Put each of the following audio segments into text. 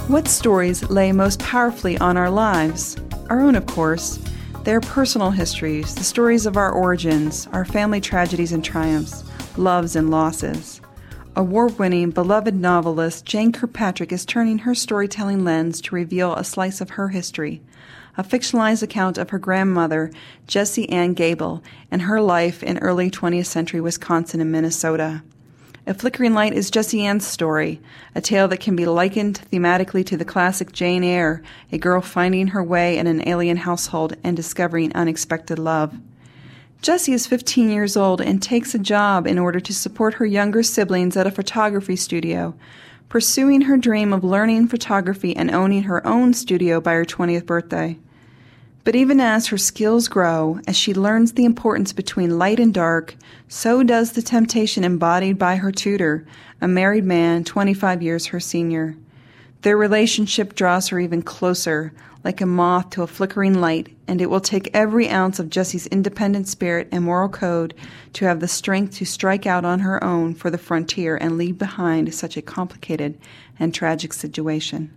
What stories lay most powerfully on our lives? Our own, of course. Their personal histories, the stories of our origins, our family tragedies and triumphs, loves and losses. Award-winning, beloved novelist Jane Kirkpatrick is turning her storytelling lens to reveal a slice of her history, a fictionalized account of her grandmother, Jessie Ann Gable, and her life in early 20th century Wisconsin and Minnesota. A Flickering Light is Jessie Ann's story, a tale that can be likened thematically to the classic Jane Eyre, a girl finding her way in an alien household and discovering unexpected love. Jessie is 15 years old and takes a job in order to support her younger siblings at a photography studio, pursuing her dream of learning photography and owning her own studio by her 20th birthday. But even as her skills grow, as she learns the importance between light and dark, so does the temptation embodied by her tutor, a married man 25 years her senior. Their relationship draws her even closer, like a moth to a flickering light, and it will take every ounce of Jessie's independent spirit and moral code to have the strength to strike out on her own for the frontier and leave behind such a complicated and tragic situation.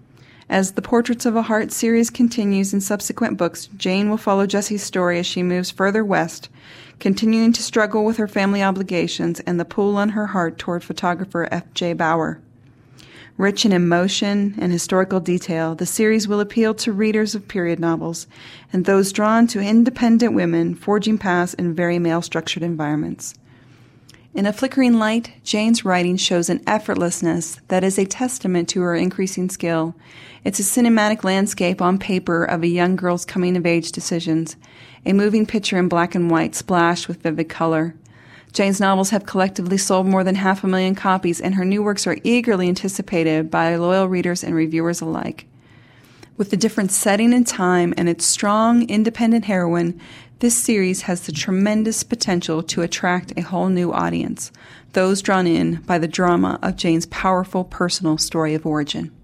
As the Portraits of a Heart series continues in subsequent books, Jane will follow Jessie's story as she moves further west, continuing to struggle with her family obligations and the pull on her heart toward photographer F.J. Bauer. Rich in emotion and historical detail, the series will appeal to readers of period novels and those drawn to independent women forging paths in very male-structured environments. In A Flickering Light, Jane's writing shows an effortlessness that is a testament to her increasing skill. It's a cinematic landscape on paper of a young girl's coming-of-age decisions, a moving picture in black and white splashed with vivid color. Jane's novels have collectively sold more than 500,000 copies, and her new works are eagerly anticipated by loyal readers and reviewers alike. With the different setting and time and its strong, independent heroine, this series has the tremendous potential to attract a whole new audience, those drawn in by the drama of Jane's powerful personal story of origin.